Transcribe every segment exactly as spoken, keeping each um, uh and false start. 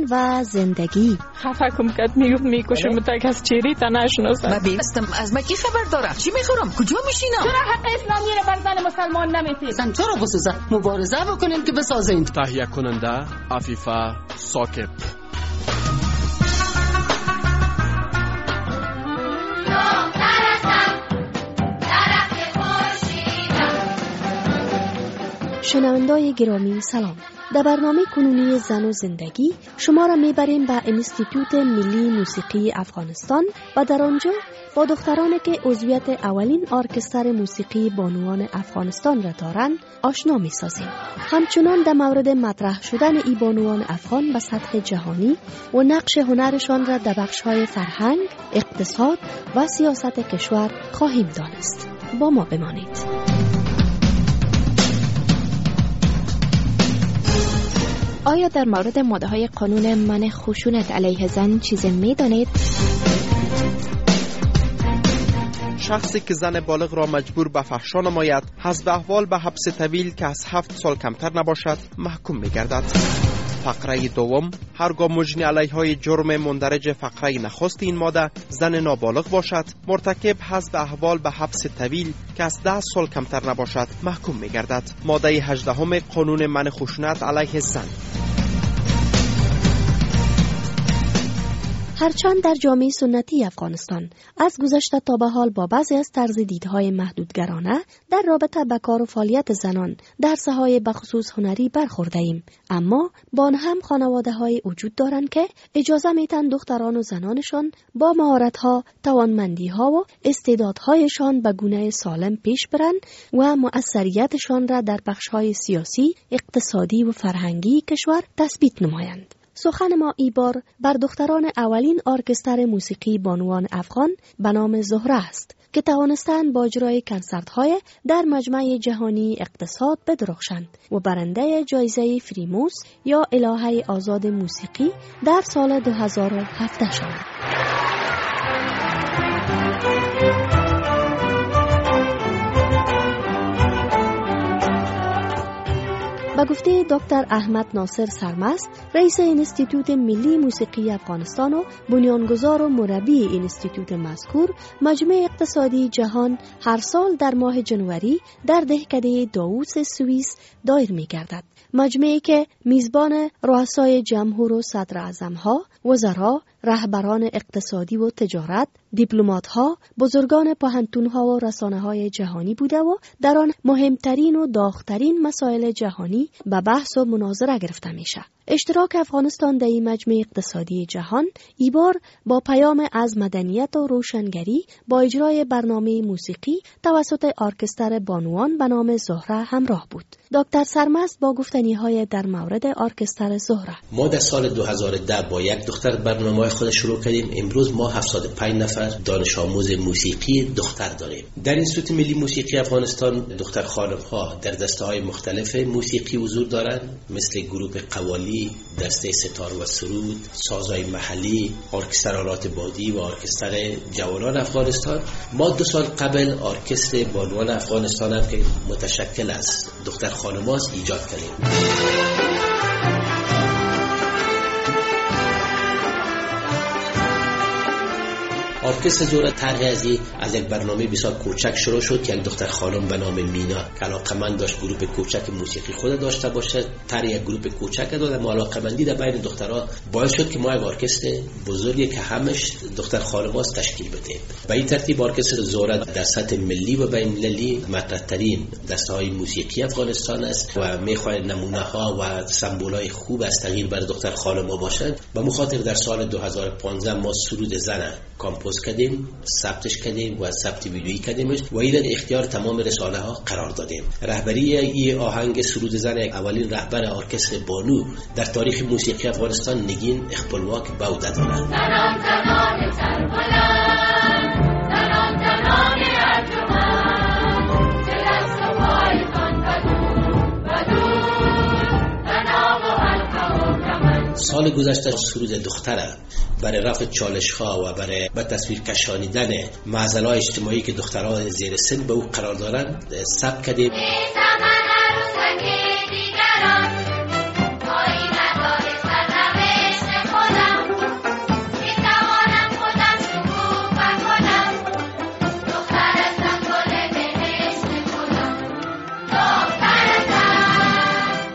و زندگی. خفه کم کد میگفت میکشم تا کس چیری تا نشناسم. من بیستم از ما کی خبر داره؟ چی میخورم؟ کجا میشینم؟ چرا حق اسلامی رو بر زن مسلمان نمیتید؟ سن چرا بسوزه؟ مبارزه بکنیم که بسازین. تهیه کننده عفیفه ثاقب. شنوندای گرامی سلام. در برنامه کنونی زن و زندگی شما را میبریم به انستیتوت ملی موسیقی افغانستان و در آنجا با دخترانی که عضویت اولین ارکستر موسیقی بانوان افغانستان را دارند آشنا میسازیم. همچنان در مورد مطرح شدن ای بانوان افغان به سطح جهانی و نقش هنرشان را در بخش‌های فرهنگ، اقتصاد و سیاست کشور خواهیم دانست. با ما بمانید. آیا در مورد ماده‌های قانون منع خشونت علیه زن چیزی می‌دانید؟ شخصی که زن بالغ را مجبور به فحشا نماید، حسب احوال به حبس طویل که از هفت سال کمتر نباشد محکوم می‌گردد. فقره دوم، هرگاه مجنی علیهای جرم مندرج فقره نخست این ماده زن نابالغ باشد، مرتکب حسب احوال به حبس طویل که از ده سال کمتر نباشد محکوم می‌گردد. ماده هجدهم قانون منع خشونت علیه زن. هرچند در جامعه سنتی افغانستان از گذشته تا به حال با بعضی از طرز دیدهای محدودگرانه در رابطه با کار و فعالیت زنان در ساحه‌های بخصوص هنری برخورده ایم، اما با آن هم خانواده‌های وجود دارند که اجازه میتن دختران و زنانشان با مهارت‌ها، توانمندی‌ها و استعدادهایشان به گونه سالم پیش برند و مؤثریتشان را در بخش‌های سیاسی، اقتصادی و فرهنگی کشور تثبیت نمایند. سخن ما ای بار بر دختران اولین ارکستر موسیقی بانوان افغان به نام زهره است که توانستند با اجرای کنسرت‌های در مجمع جهانی اقتصاد بدرخشند و برنده جایزه فریموس یا الهه آزاد موسیقی در سال دو هزار و هفده شدند. با گفته دکتر احمد ناصر سرمست، رئیس انستیتوت ملی موسیقی افغانستان و بنیانگذار و مربی انستیتوت مذکور، مجمع اقتصادی جهان هر سال در ماه جنوری در دهکده داووس سوئیس دایر می‌گردد. مجمعی که میزبان رؤسای جمهور و صدر اعظم‌ها، وزرا، رهبران اقتصادی و تجارت، دیپلمات‌ها، بزرگان پوهنتون‌ها و رسانه‌های جهانی بوده و در آن مهمترین و داغ‌ترین مسائل جهانی به بحث و مناظره گرفته میشه. اشتراک افغانستان در این مجمع اقتصادی جهان ای بار با پیام از مدنیت و روشنگری با اجرای برنامه موسیقی توسط ارکستر بانوان به نام زهره همراه بود. دکتر سرمست با گفتنی‌های در مورد ارکستر زهره: ما در سال دو هزار و ده با یک دختر برنامه خود شروع کردیم. امروز ما هفتاد و پنج نفر دانش آموز موسیقی دختر داریم. در انستیتوت ملی موسیقی افغانستان دختر خانم‌ها در دسته‌های مختلف موسیقی حضور دارند، مثل گروه قوالی، دسته ستار و سرود، سازهای محلی، ارکستر آلات بادی و ارکستر جوانان افغانستان. ما دو سال قبل ارکستر بانوان افغانستان هم که متشکل از دختر خانم‌ها ایجاد کردیم. ارکستر زهره طرح از از یک برنامه بسیار کوچک شروع شد که یک دختر خانم به نام مینا که علاقه‌مند داشت گروه کوچک موسیقی خود داشته باشه، طرح یک گروه کوچک داد. اما علاقه‌مندی در بین دخترها باعث شد که ما یک ارکستر بزرگی که همش دختر خانم‌هاست تشکیل بدیم. به این ترتیب ارکستر زهره در سطح ملی و بین‌المللی مطرح‌ترین دسته‌های موسیقی افغانستان است و می‌خواهد نمونه‌ها و سمبول‌های خوب از تغییر بر دختر خانم‌ها باشند. به مخاطر در سال دو هزار و پانزده ما سرود زن کامپوز کردیم، ثبتش کردیم و ثبت ویدیویی کردیمش و این در اختیار تمام رسانه ها قرار دادیم. رهبری این آهنگ سرود زن اولین رهبر ارکستر بانو در تاریخ موسیقی افغانستان نگین اخپلواک بوده دارد. زنان زنان سربلند، زنان زنان ارجمند، که دست و پایتان بدون بدون زنا و حلقه و کمند. سال گذشته سرود دختره برای رفع چالش‌ها و برای به تصویر کشانیدن معضلات اجتماعی که دخترها زیر سن به او قرار دارند ثبت کردیم.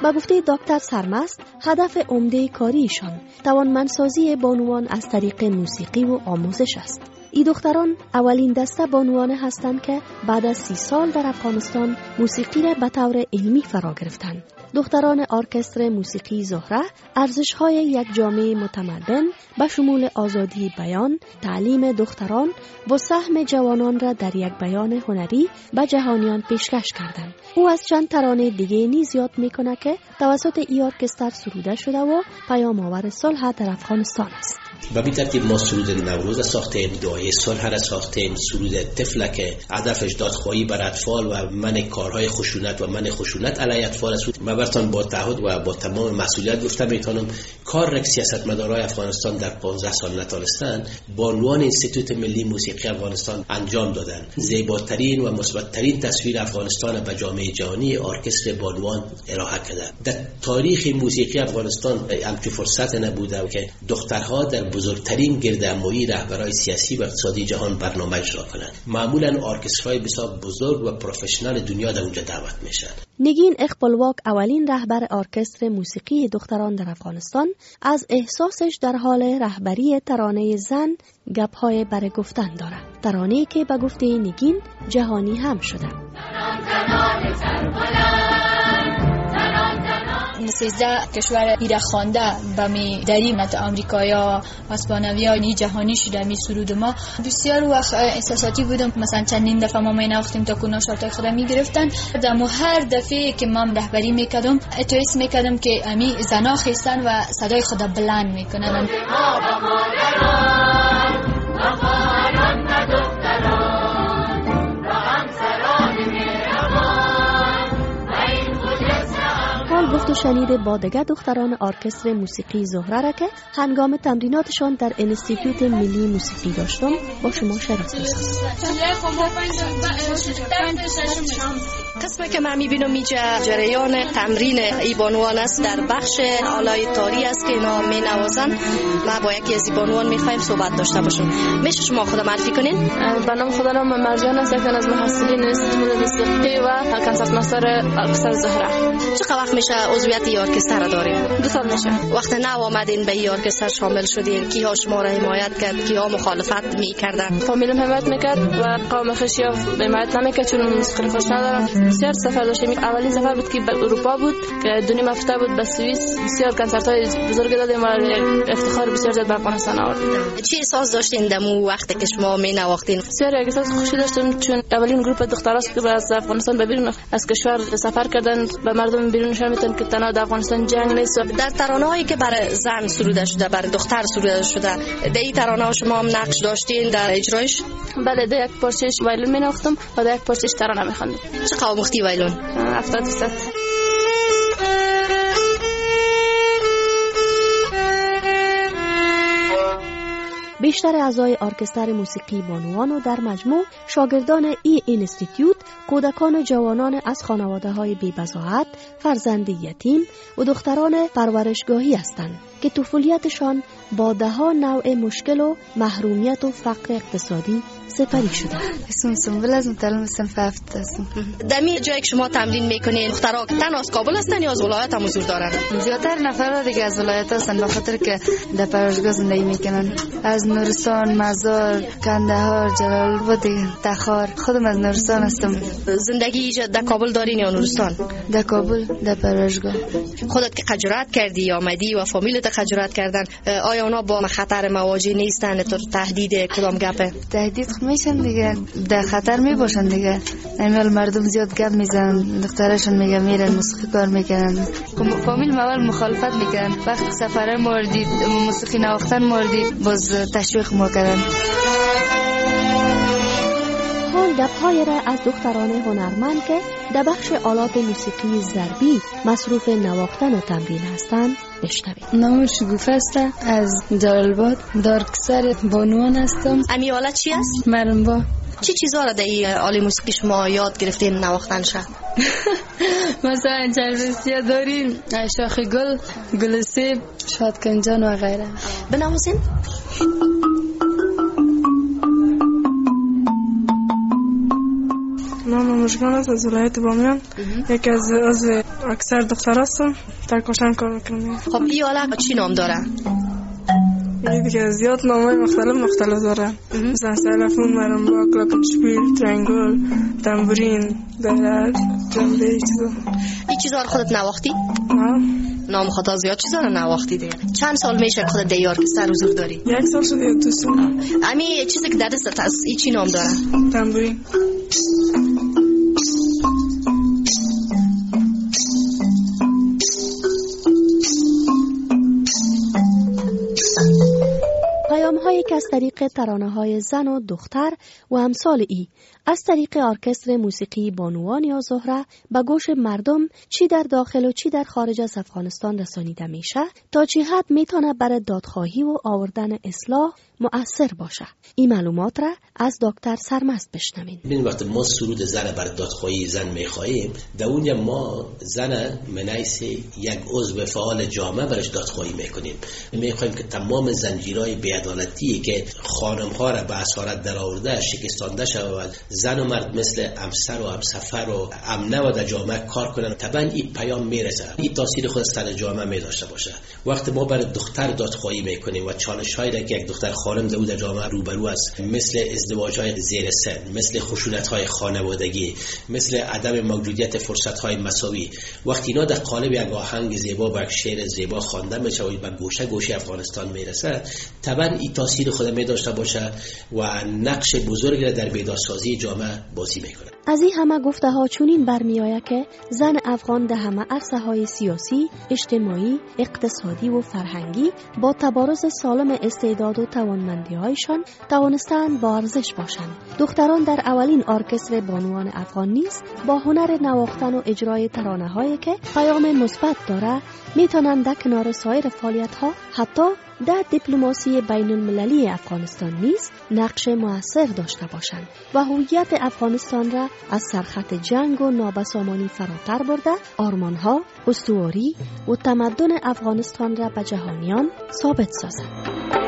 با گفته دکتر سرمست، هدف عمده کاریشان توانمندسازی بانوان از طریق موسیقی و آموزش است. این دختران اولین دسته بانوانه هستند که بعد از سی سال در افغانستان موسیقی را به طور علمی فرا گرفتند. دختران ارکستر موسیقی زهره ارزش‌های یک جامعه متمدن به شمول آزادی بیان، تعلیم دختران و سهم جوانان را در یک بیان هنری به جهانیان پیشکش کردند. او از چند ترانه دیگه نیز یاد میکنه که توسط ای ارکستر سروده شده و پیام آور صلح در افغانستان است. به این ترتیب ما سرود نوروز ساختیم، دعای صلح را ساختیم، سرود طفل که هدفش دادخواهی بر اطفال و من کارهای خشونت و من خشونت علیه اطفال است. من براتون با تعهد و با تمام مسئولیت گفتم میتونم کار رک سیاستمدارای افغانستان در پانزده سال نتونستن بانوان انستیتوت ملی موسیقی افغانستان انجام دادن. زیباترین و مثبت‌ترین تصویر افغانستان به جامعه جهانی ارکستر بانوان ارائه کرده. در تاریخ موسیقی افغانستان همچین فرصت نبوده که دخترها در بزرگترین گردهمایی رهبرای سیاسی و اقتصادی جهان برنامه اجرا کنند. معمولا ارکسترهای بسیار بزرگ و پروفشنال دنیا در اونجا دعوت میشن. نگین اقبالواک اولین رهبر ارکستر موسیقی دختران در افغانستان از احساسش در حال رهبری ترانه زن گپ‌های برای گفتن دارد. ترانه‌ای که به گفته نگین جهانی هم شده. سیزده کشور ایره خوانده به می دری مت آمریکایا اسپانویا نی جهانی شده می سرود ما بسیار وقت احساساتی بودم. مثلا چندین دفعه ما می نواختیم تا کنار شاتای خود می گرفتن. دمو هر دفعه که من رهبری میکردم اتویس میکردم که امی زنا خیستن و صدای خود بلند میکنن. گفت و شنید با دیگر دختران ارکستر موسیقی زهره را که هنگام تمریناتشان در انستیتوت ملی موسیقی داشتم با شما شرکت می‌کنم. قسمی که من می‌بینم اینجا جریان تمرین ای بانوان است در بخش آلای تاری است که اینا می‌نوازن. ما با یکی از بانوان می‌خوایم صحبت داشته باشیم. میشه شما خود معرفی کنین؟ به نام خود نام مرجان است، یکی از محصلین انستیتوت موسیقی و کنسرتمستر ارکستر زهره. چقدر وقت میشه عضویت ای ارکستر را داریم؟ دو سال میشه. وقت نو آمدین به ای ارکستر شامل شدین، کیها شما را حمایت کرد، کیها مخالفت میکردن؟ فامیلم حمایت میکرد و قوم خشیا حمایت نمیکرد چون موسیقی خوش ندارم. بسیار سفر داشتیم. اولین سفر بود که به اروپا بود که دو نیم هفته بود به سوئیس. بسیار کنسرت‌های بزرگ دادیم و افتخار بسیار زیاد به افغانستان آوردیم. چه احساس داشتین دمو وقتی که شما می نواختین؟ بسیار احساس خوشی داشتم چون اولین گروه دختراست که از افغانستان به بیرون از کشور سفر کردن به مردم بیرون نشون میدن که تنها در افغانستان جنگ نیست. در ترانه‌هایی که برای زن سروده شده، برای دختر سروده شده، در این ترانه‌ها شما هم نقش داشتین در اجرایش؟ بله، در یک پارچه‌اش وایلون می‌نواختم و در یک پارچه‌اش ترانه می‌خواندم. چه قوم مختی وایلون؟ هفتاد درصد. بیشتر اعضای ارکستر موسیقی بانوان و در مجموع شاگردان ای اینستیتوت کودکان و جوانان از خانواده‌های بی‌بضاعت، فرزند یتیم و دختران پرورشگاهی هستند که طفولیتشان با ده‌ها نوع مشکل و محرومیت و فقر اقتصادی سپری شده. اسم سنبل از متعلم صنف هفت هستم. دمی جایی که شما تمرین میکنین دخترها تن از کابل هستن یا از ولایت هم حضور دارن؟ زیادتر نفرها دیگه از ولایت هستن به خاطر که در پرورشگاه زندگی میکنن. از نورستان، مزار، کندهار، جلال آباد، تخار. خودم از نورستان هستم. زندگی در کابل دارین یا نورستان؟ در کابل در پرورشگاه. خودت که خجالت کردی آمدی و فامیلت خجالت کردن، آیا اونا با خطر مواجه نیستن؟ تو تهدید کدام گپه؟ تهدید میشن دیگه، در خطر می باشن دیگه. امیال مردم زیاد گپ میزنن، دخترشون میگه میرن موسیقی کار میکنن. فامیل مول مخالفت میکنن. وقتی سفره موردی موسیقی نواختن موردی باز تشویق میکنن. حال گپ‌های را از دختران هنرمند که در بخش آلات موسیقی ضربی مصروف نواختن و تمرین هستند بشنوید. نام شگوفه است، از جلال آباد، دارکسر بانوان هستم. امی آلت چی است؟ مرنبا. چی چیزا را در این آله موسیقی شما یاد گرفتین نواختنش؟ مثلا چربسیا داریم، شاخ گل، گل سیب، شادکنجان و غیره. بنوازین؟ ما نام مژگان است از ولایت بامیان. یکی از از اکثر دختر هستم در کاشان کار میکنم. خب این آله چی نام داره؟ این دیگه زیاد نامای مختلف مختلف داره. مثلا سلفون، مرنبا، کلاپنشپیل، ترنگل، تنبورین، دلال، جنبه ای چیزا. این چیزا رو خودت نواختی؟ نه. نام خدا زیاد چیزا رو نواختی دیگه. چند سال میشه خودت دیار که سر حضور داری؟ یک سال شده یا دو سال. امی چیزی که در دستت هست این چی نام داره؟ تنبورین. پیام‌هایی که از طریق ترانه‌های زن و دختر و امثال ای از طریق ارکستر موسیقی بانوان یا زهره به گوش مردم چی در داخل و چی در خارج از افغانستان رسانیده میشه تا چه حد میتونه برای دادخواهی و آوردن اصلاح مؤثر باشه. این معلومات را از دکتر سرمست بشنوین. ببین وقتی ما سرود زن بر دادخواهی زن میخواهیم، در اونجا ما زن منیس یک عضو فعال جامعه برش دادخواهی میکنیم. میخوایم که تمام زنجیرهای بی‌عدالتی که خانم‌ها را به اسارت درآورده شکستانده شود، زن و مرد مثل همسر و همسفر و امنه و در جامعه کار کنن. طبعا این پیام میرسه، این تاثیر خود سر جامعه میداشته باشه. وقتی ما برای دختر دادخواهی میکنیم و چالش‌هایی را که یک دختر خانم در جامعه روبرو است، مثل ازدواج‌های زیر سن، مثل خشونت‌های خانوادگی، مثل عدم موجودیت فرصت‌های مساوی، وقتی اینا در قالب یک آهنگ زیبا و یک شعر زیبا خوانده میشه و به گوشه گوشه افغانستان میرسه، طبعا این تاثیر خود میداشته باشه و نقش بزرگی را در بیدارسازی جامعه بازی میکنه. از این همه گفته ها چونین برمیآید که زن افغان در همه عرصه های سیاسی، اجتماعی، اقتصادی و فرهنگی با تبارز سالم استعداد و توانمندی هایشان توانستند با ارزش باشند. دختران در اولین ارکستر بانوان افغان نیز با هنر نواختن و اجرای ترانه هایی که پیام مثبت داره میتونند در کنار سایر فعالیت ها حتی در دیپلماسی بین المللی افغانستان نیز نقش مؤثر داشته باشند و هویت افغانستان را از سرخط جنگ و نابسامانی فراتر برده آرمانها، استواری و تمدن افغانستان را به جهانیان ثابت سازند.